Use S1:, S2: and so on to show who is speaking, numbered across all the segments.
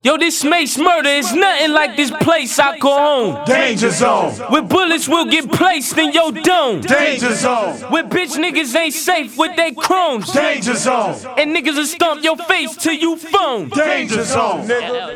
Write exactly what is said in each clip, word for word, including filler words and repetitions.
S1: Yo, this Mace murder is nothing like this place I call home.
S2: Danger zone.
S1: Where bullets will get placed in your dome.
S2: Danger zone.
S1: Where bitch niggas ain't safe with they chromes.
S2: Danger zone.
S1: And niggas will stomp your face till you foam.
S2: Danger zone.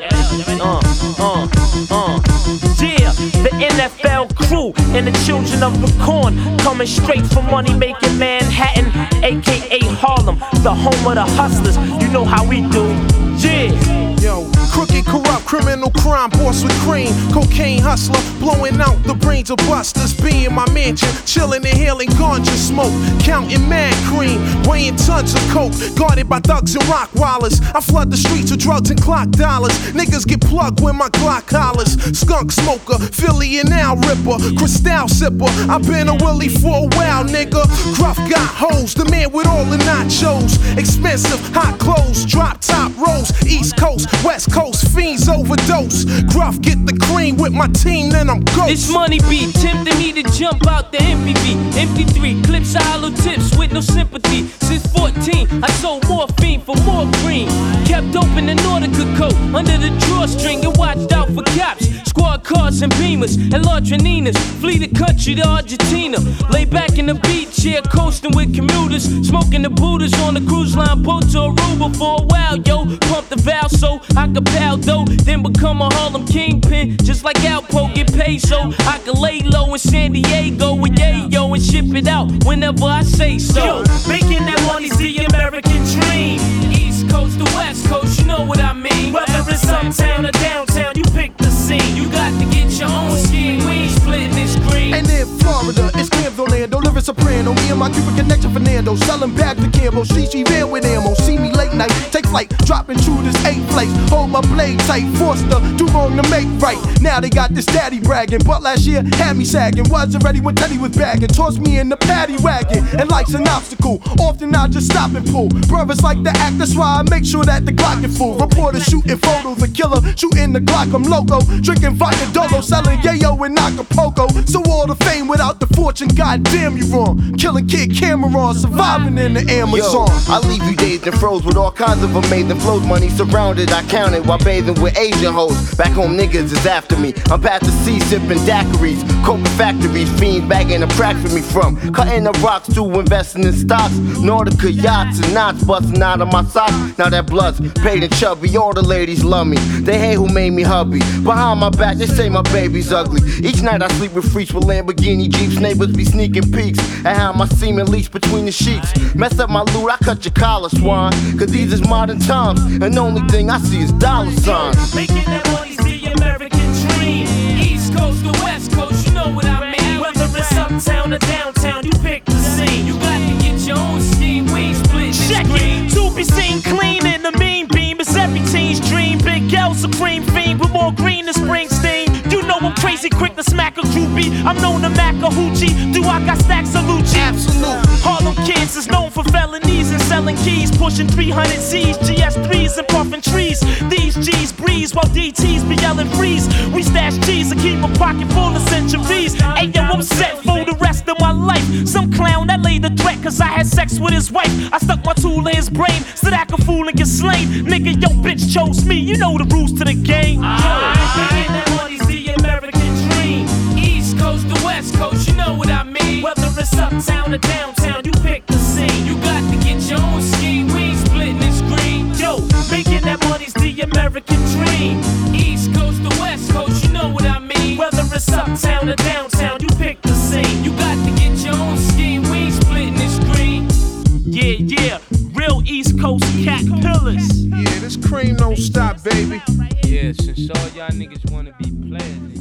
S1: Uh, uh, uh. Yeah, the N F L crew and the children of the corn, coming straight from money making Manhattan, aka Harlem, the home of the hustlers. You know how we do. Yeah.
S3: Yo, crooked, corrupt, criminal crime, boss with cream, cocaine hustler, blowing out the brains of busters. Be in my mansion, chilling, inhaling ganja smoke, counting mad cream, weighing tons of coke, guarded by thugs and rock wallers. I flood the streets with drugs and clock dollars. Niggas get plugged with my Glock collars. Skunk smoker, Philly and Al Ripper, Cristal sipper. I've been a Willie for a while, nigga. Gruff got hoes, the man with all the nachos. Expensive, hot clothes, drop top rolls, East Coast, West Coast, fiends overdose. Gruff get the cream with my team, then I'm ghost.
S1: This money beat tempting me to jump out the M P V. M P three clips, hollow tips with no sympathy. Since fourteen, I sold morphine for more green. Kept open the Nordica coat under the drawstring and watched out for cops. Squad cars and beamers and Ladroninas. Flee the country to Argentina. Lay back in the beach chair, coasting with commuters. Smoking the Buddhas on the cruise line boat to Aruba for a while, yo. Pump the valve so I could pal dough. Then become a Harlem kingpin, just like Alpo get paid so I could lay low in San Diego with Yayo and ship it out whenever I say so. Yo, making that money's the American dream. East Coast to West Coast, you know what I mean. Whether it's uptown or downtown, you pick the scene. You got to get your own scheme. We ain't splitting this green.
S3: And in Florida, it's Cam's Orlando, living soprano. Me and my Cuban connection, Fernando, selling bags to Cambo. C G ran with ammo. See me late night, take flight, dropping shooters, eight flakes. Hold my blade tight, forced to do wrong to make right. Now they got this daddy bragging, but last year had me sagging. Wasn't ready when Teddy was bagging. Tossed me in the paddy wagon, and life's an obstacle. Often I just stop and pull. Brothers like to act, that's why I make sure that the Glock is full. Reporters shooting photos, the killer shooting the Glock. I'm loco, drinking vodka dolo, selling yayo in Acapulco. So all the fame without the fortune, goddamn you wrong. Killing Kid Cameron, surviving in the Amazon.
S4: Yo, I leave you dazed and froze with all kinds of amazing flows. Money surrounded, I counted while bathing with Asian hoes. Back home niggas is after me. I'm past the sea sipping daiquiris, coke factories, fiends bagging the crack for me from. Cutting the rocks to investing in stocks. Nautica yachts and knots busting out of my socks. Now that blood's paid and chubby, all the ladies love me. They hate who made me hubby. Behind my back, they say my baby's ugly. Each night I sleep with freaks with Lamborghini Jeeps. Neighbors be sneaking peeks at how my semen leaks between the sheets. Mess up my loot, I cut your collar, swine. Cause these is modern times, and the only thing I see is dollar signs.
S1: Making that money's the American dream. East Coast to West Coast, you know what I mean. Whether it's uptown or downtown, you pick the scene. You got to get your own scheme, we ain't splitting this green. To be seen clean in the mean beam is every teen's dream. Big L, supreme fiend with more green than Springsteen. You know I'm crazy quick to smack a groupie. I'm known to mac a hoochie. Do I got stacks of Lucci?
S3: Absolute.
S1: Harlem kids is known for felonies and selling keys, pushing three hundred Z's, G S threes and puffing trees. These G's breeze while D T's be yelling freeze. We stash cheese and keep a pocket full of centuries. Hey yo, I'm set for the rest of my life. Some clown that laid the threat cause I had sex with his wife. I stuck my tool in his brain so that I could fool and get slain. Nigga, yo, bitch chose me, you know the rules to the game. Making that money's the American dream. East Coast to West Coast, you know what I mean. Whether it's uptown or downtown, you pick the scene. You got to get your own scheme, we ain't splitting this green. Yo, making that money's the American dream. East Coast to West Coast, you know what I mean. Whether it's uptown or downtown, you pick the scene. You got to get your own scheme, we ain't splitting this green. Yeah, yeah, real East Coast cat pillars.
S3: Yeah, this cream don't stop, baby.
S1: Yeah, since all y'all niggas wanna be players.